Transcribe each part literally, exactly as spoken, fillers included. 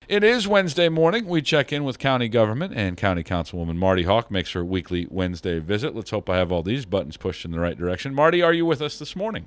It is Wednesday morning. We check in with county government, and County Councilwoman Marty Hawk makes her weekly Wednesday visit. Let's hope I have all these buttons pushed in the right direction. Marty, are you with us this morning?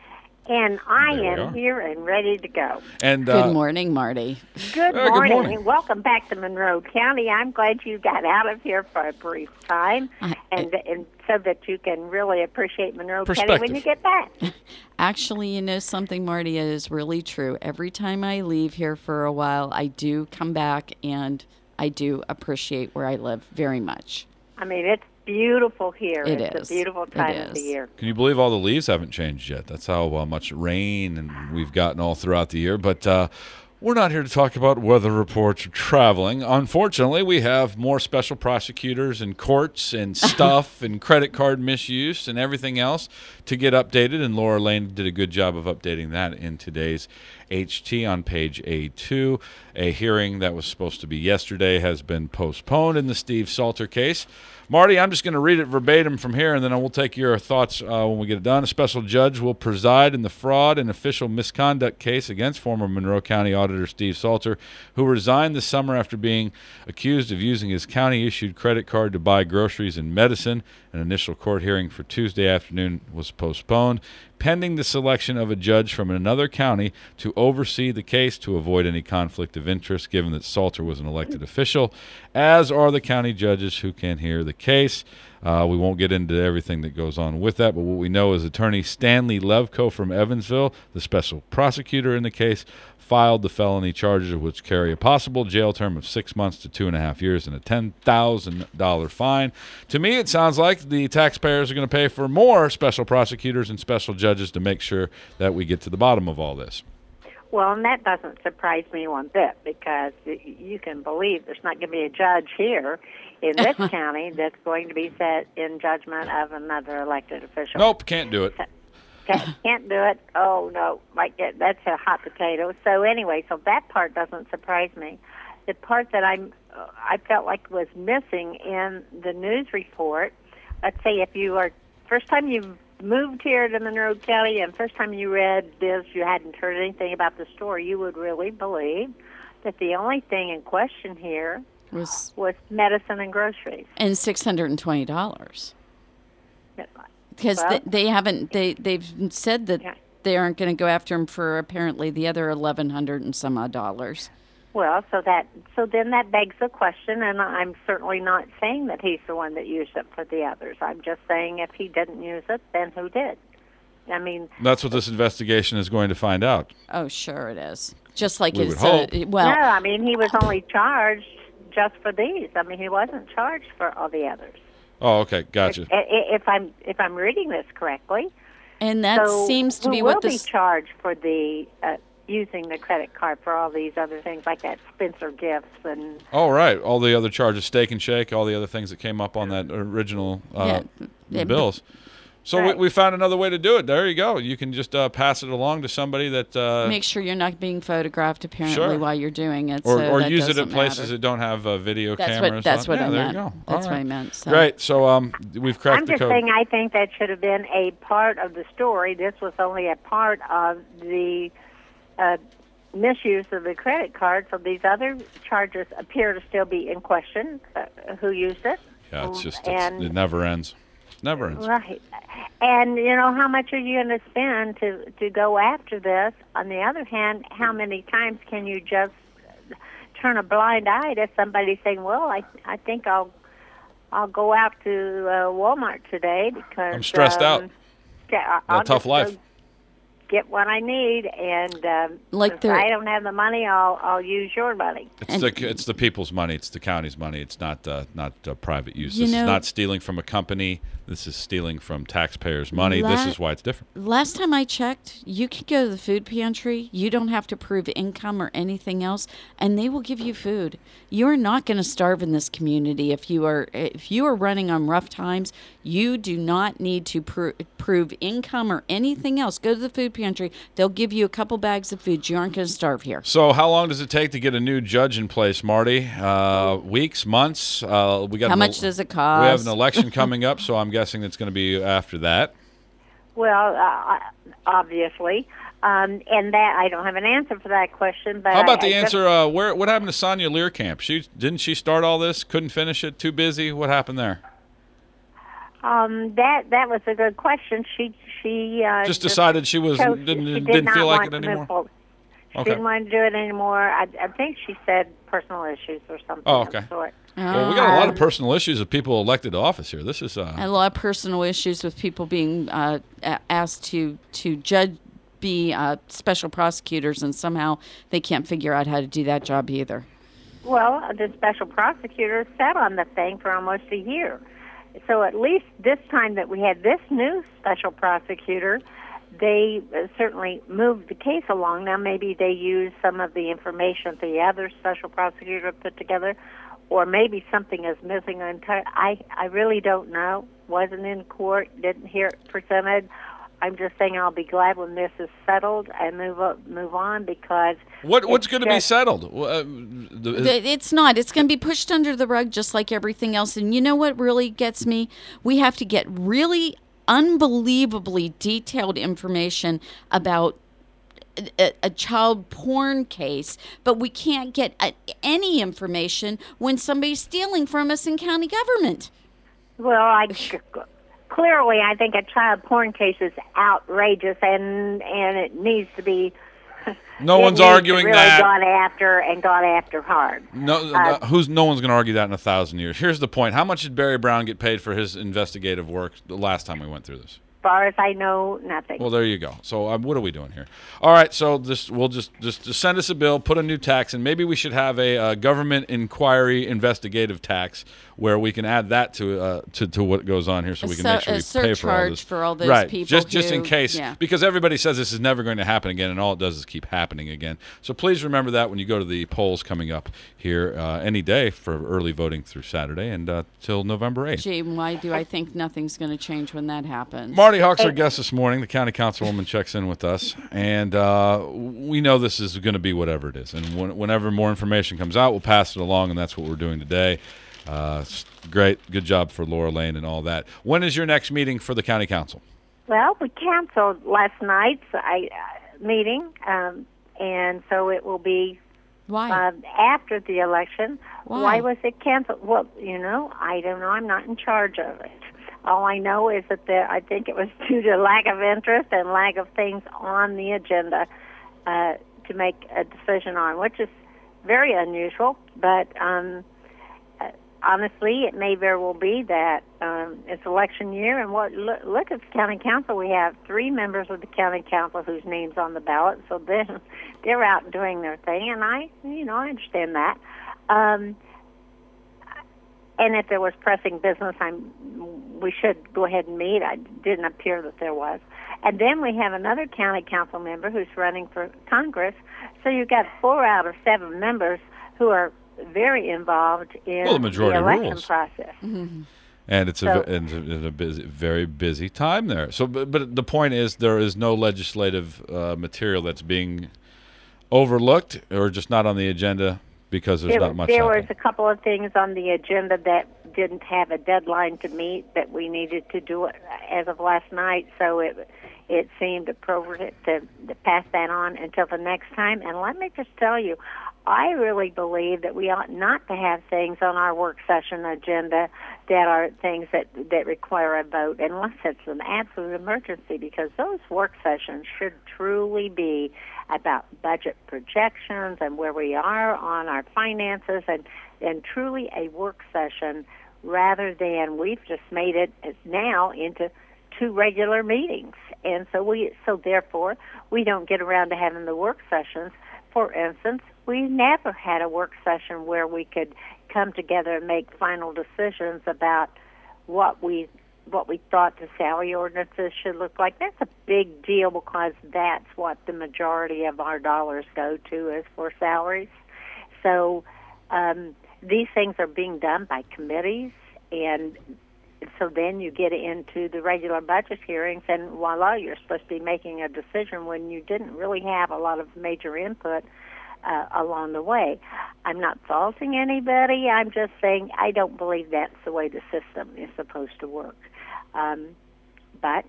And I am here and ready to go. And uh, Good morning, Marty. Good Uh, good morning, morning. and welcome back to Monroe County. I'm glad you got out of here for a brief time, I- and and so that you can really appreciate Monroe County when you Perspective. get back. Actually, you know something, Marty, it is really true. Every time I leave here for a while, I do come back, and I do appreciate where I live very much. I mean, it's beautiful here. It it's is. a beautiful It time of the is. year. Can you believe all the leaves haven't changed yet? That's how uh, much rain and we've gotten all throughout the year. But uh, we're not here to talk about weather reports or traveling. Unfortunately, we have more special prosecutors and courts and stuff and credit card misuse and everything else to get updated. And Laura Lane did a good job of updating that in today's H T on page A two. A hearing that was supposed to be yesterday has been postponed in the Steve Salter case. Marty, I'm just going to read it verbatim from here, and then we'll take your thoughts uh, when we get it done. A special judge will preside in the fraud and official misconduct case against former Monroe County Auditor Steve Salter, who resigned this summer after being accused of using his county-issued credit card to buy groceries and medicine. An initial court hearing for Tuesday afternoon was postponed, pending the selection of a judge from another county to oversee the case to avoid any conflict of interest, given that Salter was an elected official, as are the county judges who can hear the case. Uh, we won't get into everything that goes on with that, but what we know is attorney Stanley Levko from Evansville, the special prosecutor in the case, filed the felony charges, which carry a possible jail term of six months to two and a half years and a ten thousand dollars fine. To me, it sounds like the taxpayers are going to pay for more special prosecutors and special judges to make sure that we get to the bottom of all this. Well, and that doesn't surprise me one bit, because y- you can believe there's not going to be a judge here in this county that's going to be set in judgment of another elected official. Nope, can't do it. Can't, can't do it. Oh, no, like that, that's a hot potato. So anyway, so that part doesn't surprise me. The part that I'm, uh, I felt like was missing in the news report, let's say if you are, first time you moved here to Monroe County and first time you read this, you hadn't heard anything about the story, you would really believe that the only thing in question here Was was medicine and groceries. and six hundred twenty dollars. Because Well- they, they haven't, they, they've said that Yeah. they aren't going to go after him for apparently the other eleven hundred and some odd dollars. Well, so that so then that begs the question, and I'm certainly not saying that he's the one that used it for the others. I'm just saying if he didn't use it, then who did? I mean, That's what this investigation is going to find out. Oh, sure it is. Just like We his, would hope. Uh, well, no, I mean he was only charged just for these. I mean he wasn't charged for all the others. Oh, okay, gotcha. I- i- If I'm if I'm reading this correctly, and that so seems to who be will what be this. charged for the uh, using the credit card for all these other things like that Spencer gifts and All right, all the other charges, Steak and Shake, all the other things that came up on that original uh, Yeah, yeah, bills. So Right. we, we found another way to do it. There you go. You can just uh, pass it along to somebody that, uh, Make sure you're not being photographed apparently Sure. while you're doing it. or, so or that use it at doesn't places matter. that don't have uh, video That's cameras. what that's on. what yeah, I there meant. you go. That's All what right. I meant. So. Great. So um, we've cracked I'm the just code. saying I think that should have been a part of the story. This was only a part of the uh, misuse of the credit card, so these other charges appear to still be in question, uh, who used it. yeah, it's just it's, and, it never ends. Never ends. Right. And, you know, how much are you going to spend to, to go after this? On the other hand, how many times can you just turn a blind eye to somebody saying, well, I I think I'll I'll go out to uh, Walmart today because I'm stressed out. um, yeah, Got a I'll tough just go life. get what I need, and um, Like if they're- I don't have the money, I'll I'll use your money. It's And- the it's the people's money. It's the county's money. It's not uh, not uh, private use. You This know- is not stealing from a company. This is stealing from taxpayers' money. La- this is why it's different. Last time I checked, you can go to the food pantry. You don't have to prove income or anything else, and they will give you food. You're not going to starve in this community if you are if you are running on rough times. You do not need to pro- prove income or anything else. Go to the food pantry. They'll give you a couple bags of food. You aren't going to starve here. So, how long does it take to get a new judge in place, Marty? Uh, weeks, months? Uh, we got How an much el- does it We have cost? an election coming up, so I'm guessing it's going to be after that. Well, uh, obviously, Um, and that I don't have an answer for that question. But How about I, the I just- answer? Uh, where what happened to Sonia Learcamp? She didn't she start all this? Couldn't finish it? Too busy? What happened there? Um, that that was a good question. She she uh, Just decided she was chose- didn't she did didn't not feel like want it to move anymore. forward. She Okay. didn't want to do it anymore. I, I think she said personal issues or something Oh, of okay. the sort. Well, we got a lot of Um, personal issues of people elected to office here. This is uh, A lot of personal issues with people being uh, a- asked to to judge, be uh, special prosecutors, and somehow they can't figure out how to do that job either. Well, the special prosecutor sat on the thing for almost a year. So at least this time that we had this new special prosecutor, they uh, certainly moved the case along. Now maybe they used some of the information the other special prosecutor put together, or maybe something is missing. I, I really don't know. Wasn't in court, didn't hear it presented. I'm just saying I'll be glad when this is settled and move up, move on because what what's it's going to be just- settled? Well, uh, the- Th- It's not. It's going to be pushed under the rug just like everything else. And you know what really gets me? We have to get really unbelievably detailed information about a, a child porn case, but we can't get uh any information when somebody's stealing from us in county government. Well, I clearly I think a child porn case is outrageous, and and it needs to be. No it one's needs to arguing really that. Got after and got after hard. No, Uh, no, who's no one's going to argue that in a thousand years. Here's the point: how much did Barry Brown get paid for his investigative work the last time we went through this? As far as I know, nothing. Well, there you go. So, um, what are we doing here? All right. So, this we'll just, just just send us a bill, put a new tax, and maybe we should have a, uh government inquiry investigative tax where we can add that to uh, to, to what goes on here, so A we can sur- make sure a we pay for all surcharge this. for all those right. people Just just in who- case, yeah. because everybody says this is never going to happen again, and all it does is keep happening again. So please remember that when you go to the polls coming up here uh, any day for early voting through Saturday and uh, till November eighth. Gee, why do I think nothing's going to change when that happens? Marty Hawk's our guest this morning. The county councilwoman checks in with us, and uh, we know this is going to be whatever it is. And when, whenever more information comes out, we'll pass it along, and that's what we're doing today. Uh, s- great, good job for Laura Lane and all that. When is your next meeting for the county council? Well, we canceled last night's I, uh, meeting, um, and so it will be Why? uh, after the election. Why? was it canceled? Well, you know, I don't know. I'm not in charge of it. All I know is that there, I think it was due to lack of interest and lack of things on the agenda uh, to make a decision on, which is very unusual. But um, uh, honestly, it may very well be that um, it's election year. And what look, look at the county council. We have three members of the county council whose names on the ballot. So then they're out doing their thing, and I, you know, I understand that. Um, And if there was pressing business, I'm, we should go ahead and meet. It didn't appear that there was. And then we have another county council member who's running for Congress. So you've got four out of seven members who are very involved in Well, the majority election rules. process. And it's a, So- ve- and it's a, it's a busy, very busy time there. So, but, but the point is, there is no legislative uh, material that's being overlooked or just not on the agenda because there's There, not much there happening. was a couple of things on the agenda that didn't have a deadline to meet that we needed to do it as of last night, so it it seemed appropriate to, to pass that on until the next time. And let me just tell you, I really believe that we ought not to have things on our work session agenda that are things that, that require a vote unless it's an absolute emergency, because those work sessions should truly be about budget projections and where we are on our finances, and, and truly a work session rather than we've just made it as now into two regular meetings. And so we so therefore we don't get around to having the work sessions. For instance, we never had a work session where we could come together and make final decisions about what we what we thought the salary ordinances should look like. That's a big deal because that's what the majority of our dollars go to is for salaries. So um, these things are being done by committees, and so then you get into the regular budget hearings, and voila, you're supposed to be making a decision when you didn't really have a lot of major input uh, along the way. I'm not faulting anybody. I'm just saying I don't believe that's the way the system is supposed to work. Um, but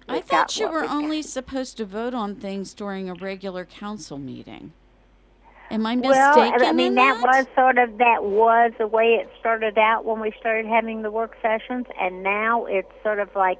I We've got thought you what were we- only supposed to vote on things during a regular council meeting. Am I Well, mistaken I mean, in that that? was sort of, that was the way it started out when we started having the work sessions, and now it's sort of like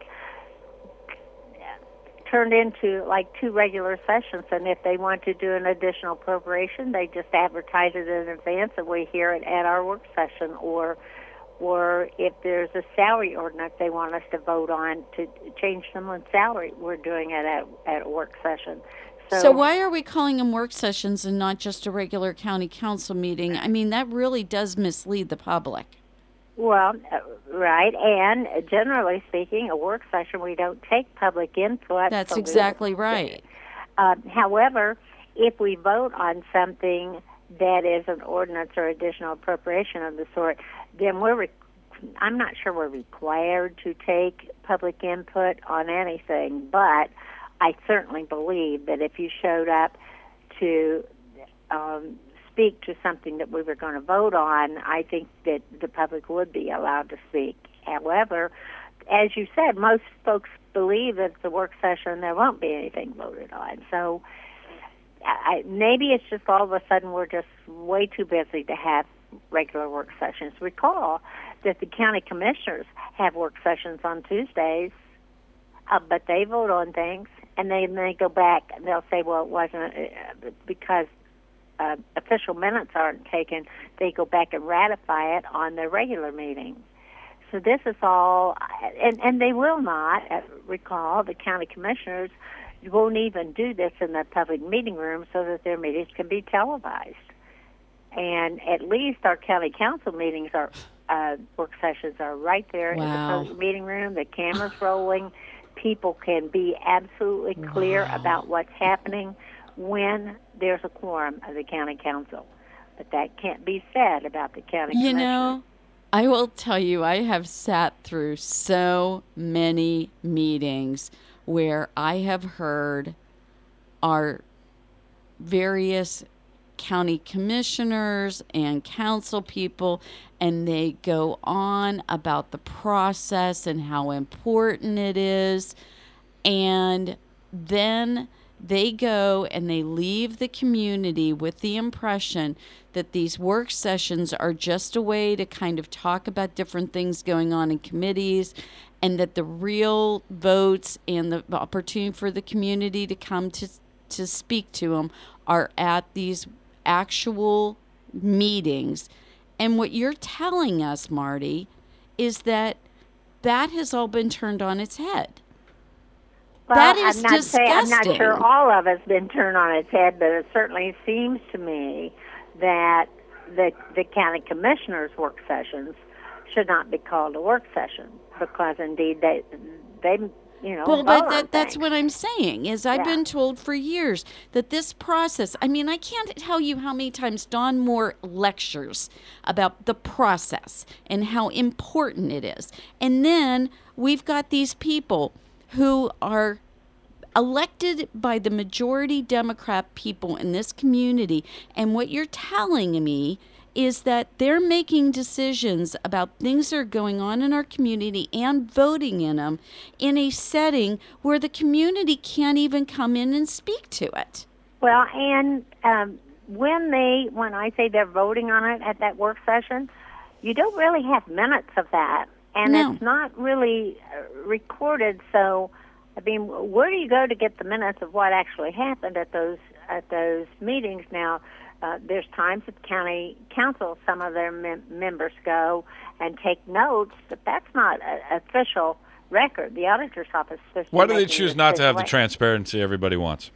turned into like two regular sessions, and if they want to do an additional appropriation, they just advertise it in advance and we hear it at our work session, or or if there's a salary ordinance they want us to vote on to change someone's salary, we're doing it at, at a work session. So, So why are we calling them work sessions and not just a regular county council meeting? I mean, that really does mislead the public. Well, uh, right, and generally speaking, a work session, we don't take public input. That's so we- exactly right. Uh, however, if we vote on something that is an ordinance or additional appropriation of the sort, then we're, re- I'm not sure we're required to take public input on anything, but I certainly believe that if you showed up to um, speak to something that we were going to vote on, I think that the public would be allowed to speak. However, as you said, most folks believe that it's a work session, there won't be anything voted on. So I, maybe it's just all of a sudden we're just way too busy to have regular work sessions. Recall that the county commissioners have work sessions on Tuesdays, uh, but they vote on things, and they they go back and they'll say, well, it wasn't uh, because uh, official minutes aren't taken. They go back and ratify it on their regular meeting. So this is all, and, and they will not, uh, recall, the county commissioners won't even do this in the public meeting room so that their meetings can be televised. And at least our county council meetings are, uh, work sessions are right there in the Wow. public meeting room, the camera's rolling, people can be absolutely clear Wow. about what's happening when there's a quorum of the county council. But that can't be said about the county You commissioners. know, I will tell you, I have sat through so many meetings where I have heard our various county commissioners and council people, and they go on about the process and how important it is. And then they go and they leave the community with the impression that these work sessions are just a way to kind of talk about different things going on in committees, and that the real votes and the opportunity for the community to come to to speak to them are at these actual meetings. And what you're telling us, Marty, is that that has all been turned on its head. Well, That is I'm not saying, I'm not disgusting. sure all of it's been turned on its head, but it certainly seems to me that the the county commissioners' work sessions should not be called a work session, because indeed they they you know Well, vote but on that, that's things. what I'm saying is I've Yeah. been told for years that this process, I mean, I can't tell you how many times Don Moore lectures about the process and how important it is. And then we've got these people who are elected by the majority Democrat people in this community, and what you're telling me is that they're making decisions about things that are going on in our community and voting in them in a setting where the community can't even come in and speak to it. Well, and um, when they when I say they're voting on it at that work session, you don't really have minutes of that, and No. it's not really uh, recorded. So, I mean, where do you go to get the minutes of what actually happened at those at those meetings? Now, uh, there's times at county council, some of their mem- members go and take notes, but that's not an official record. The auditor's office is supposed to be Why do they making choose this not to have the way. transparency everybody wants?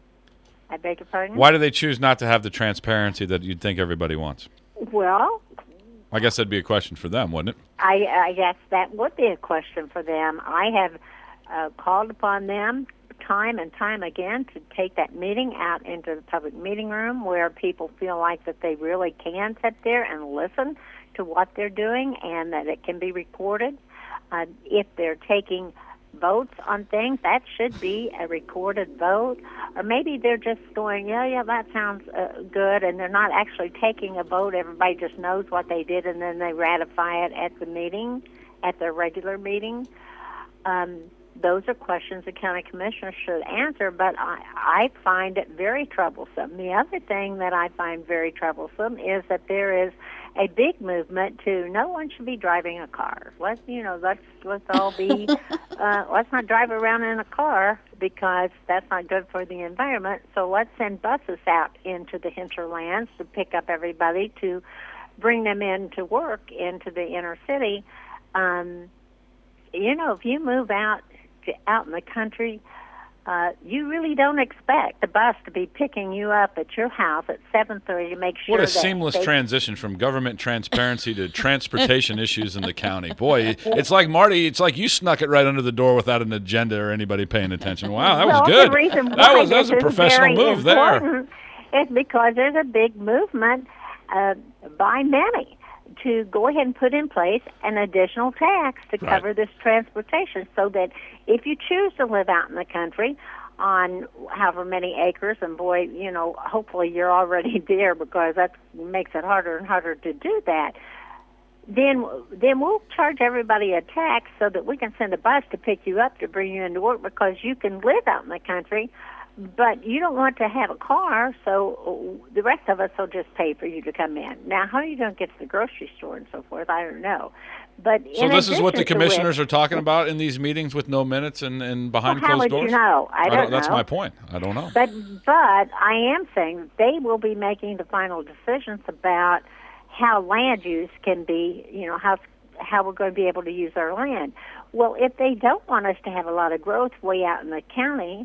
I beg your pardon? Why do they choose not to have the transparency that you'd think everybody wants? Well, I guess that'd be a question for them, wouldn't it? I, I guess that would be a question for them. I have uh, called upon them time and time again to take that meeting out into the public meeting room where people feel like that they really can sit there and listen to what they're doing and that it can be recorded. Uh, if they're taking votes on things, that should be a recorded vote. Or maybe they're just going, yeah, yeah, that sounds uh, good, and they're not actually taking a vote. Everybody just knows what they did, and then they ratify it at the meeting, at their regular meeting. Um, those are questions the county commissioner should answer, but I, I find it very troublesome. The other thing that I find very troublesome is that there is a big movement to no one should be driving a car. Let's, you know, let's let's all be, uh, let's not drive around in a car because that's not good for the environment. So let's send buses out into the hinterlands to pick up everybody to bring them in to work into the inner city. Um, you know, if you move out to, out in the country, uh, you really don't expect the bus to be picking you up at your house at seven thirty to make sure What a that seamless they, transition from government transparency to transportation issues in the county. Boy, it's like, Marty, it's like you snuck it right under the door without an agenda or anybody paying attention. Wow, that well, was good. The reason That why was, that was a this is professional very move there. important is because there's a big movement uh, by many to go ahead and put in place an additional tax to Right. cover this transportation, so that if you choose to live out in the country on however many acres, and boy, you know, hopefully you're already there because that makes it harder and harder to do that, then then we'll charge everybody a tax so that we can send a bus to pick you up to bring you into work, because you can live out in the country, but you don't want to have a car, so the rest of us will just pay for you to come in. Now, how are you going to get to the grocery store and so forth, I don't know. But So in this is what the addition to commissioners which, are talking about in these meetings with no minutes and, and behind well, how closed would doors? you know? I don't, That's know. my point. I don't know. But but I am saying they will be making the final decisions about how land use can be, you know, how how we're going to be able to use our land. Well, if they don't want us to have a lot of growth way out in the county,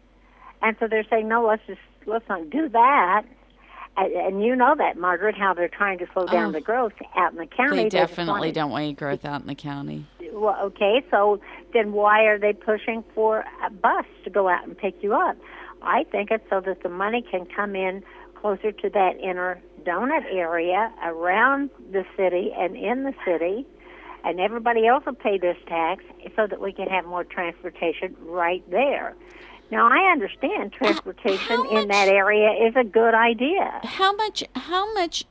and so they're saying, no, let's just let's not do that. And, and you know that, Margaret, how they're trying to slow down Oh. the growth out in the county. They just definitely want- don't want you growth out in the county. Well, okay, so then why are they pushing for a bus to go out and pick you up? I think it's so that the money can come in closer to that inner donut area around the city and in the city, and everybody else will pay this tax so that we can have more transportation right there. Now, I understand transportation How in much- that area is a good idea. How much? How much?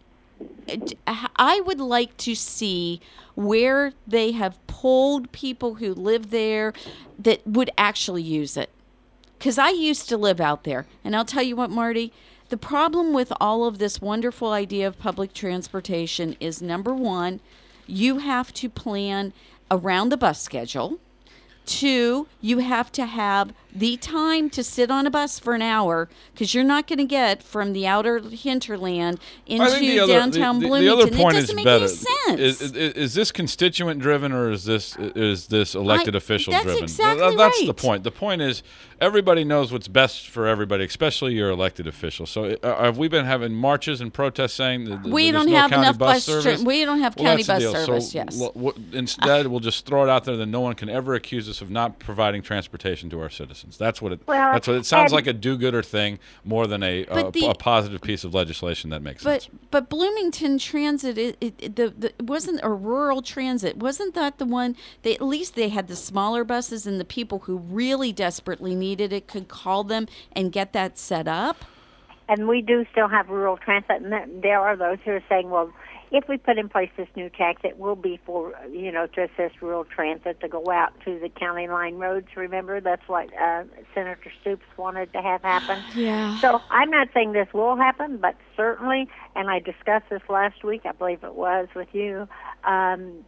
I would like to see where they have polled people who live there that would actually use it. Because I used to live out there. And I'll tell you what, Marty, the problem with all of this wonderful idea of public transportation is, number one, you have to plan around the bus schedule. Two, you have to have the time to sit on a bus for an hour, because you're not going to get from the outer hinterland into I think the other, downtown the, the, Bloomington. The other point it is doesn't make better. any sense. Is, is, is this constituent driven or is this is this elected I- official that's driven? exactly Th- That's the right. point. The point is everybody knows what's best for everybody, especially your elected officials. So uh, have we been having marches and protests saying that th- We there's don't no have county enough bus bus. service? Tra- we don't have Well, county that's the bus deal. service. So yes. l- w- instead, we'll just throw it out there that no one can ever accuse us of not providing transportation to our citizens. That's what it. Well, that's what it sounds and- like, a do-gooder thing more than a, a, But the- a positive piece of legislation that makes But sense. but Bloomington Transit, it, it, it- the, the it wasn't a rural transit. Wasn't that the one? They at least they had the smaller buses, and the people who really desperately needed it could call them and get that set up. And we do still have rural transit, and there- there are those who are saying, well, if we put in place this new tax, it will be for, you know, to assist rural transit to go out to the county line roads. Remember, that's what uh, Senator Stoops wanted to have happen. Yeah. So I'm not saying this will happen, but certainly, and I discussed this last week, I believe it was, with you, um,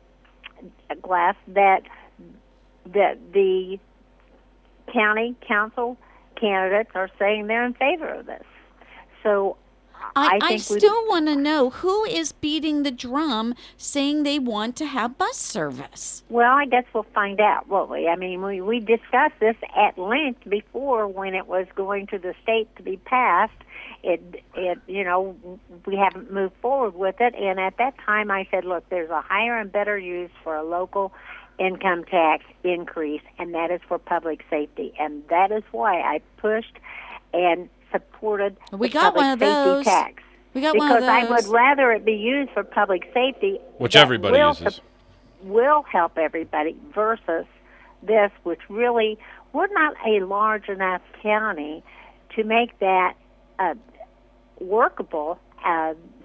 Glass, that, that the county council candidates are saying they're in favor of this. So I, I I, think we- still want to know who is beating the drum saying they want to have bus service. Well, I guess we'll find out, won't we? I mean, we, we discussed this at length before when it was going to the state to be passed. It, it, you know, we haven't moved forward with it. And at that time I said, look, there's a higher and better use for a local income tax increase, and that is for public safety. And that is why I pushed and supported We the got public one of safety those. tax. We got because one of I those. would rather it be used for public safety, Which that everybody will uses. sup- will help everybody, versus this, which really, we're not a large enough county to make that uh, workable uh,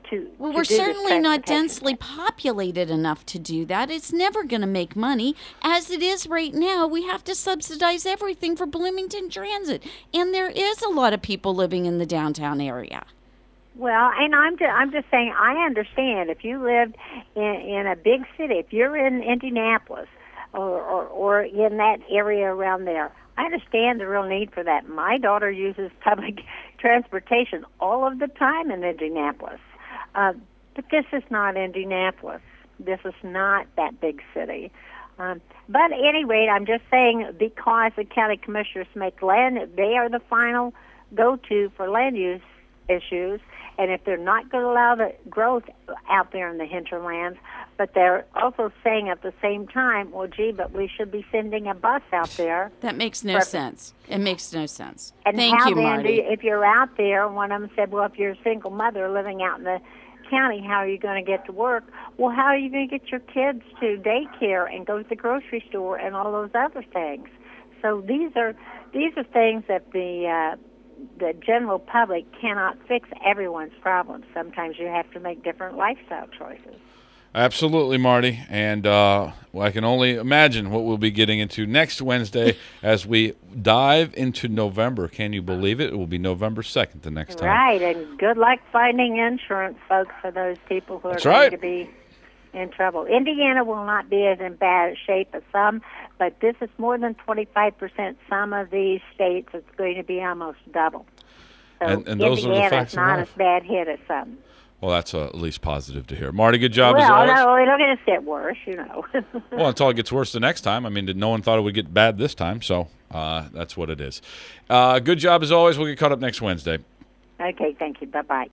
to. Well, to we're do this certainly not transportation densely thing. populated enough to do that. It's never going to make money. As it is right now, we have to subsidize everything for Bloomington Transit. And there is a lot of people living in the downtown area. Well, and I'm just, I'm just saying, I understand if you lived in, in a big city, if you're in Indianapolis or, or, or in that area around there, I understand the real need for that. My daughter uses public transportation all of the time in Indianapolis. Uh, but this is not Indianapolis. This is not that big city. Um, but anyway, I'm just saying because the county commissioners make land, they are the final go-to for land use issues. And if they're not going to allow the growth out there in the hinterlands, but they're also saying at the same time, well, gee, but we should be sending a bus out there. That makes no for, sense. It makes no sense. And Thank how you, then Marty. do you, if you're out there, one of them said, well, if you're a single mother living out in the county, how are you going to get to work? Well, how are you going to get your kids to daycare and go to the grocery store and all those other things? So these are these are things that the uh, the general public cannot fix everyone's problems. Sometimes you have to make different lifestyle choices. Absolutely, Marty. And uh, well, I can only imagine what we'll be getting into next Wednesday as we dive into November. Can you believe it? It will be November second the next time. Right, and good luck finding insurance, folks, for those people who are That's going right. to be in trouble. Indiana will not be as in bad shape as some, but this is more than twenty-five percent. Some of these states, it's going to be almost double. So And- and those are the Indiana's facts of not life. as bad hit as some. Well, that's uh, at least positive to hear. Marty, good job as Well, always. no, it'll just get worse, you know. Well, until it gets worse the next time. I mean, no one thought it would get bad this time, so uh, that's what it is. Uh, good job as always. We'll get caught up next Wednesday. Okay, thank you. Bye-bye.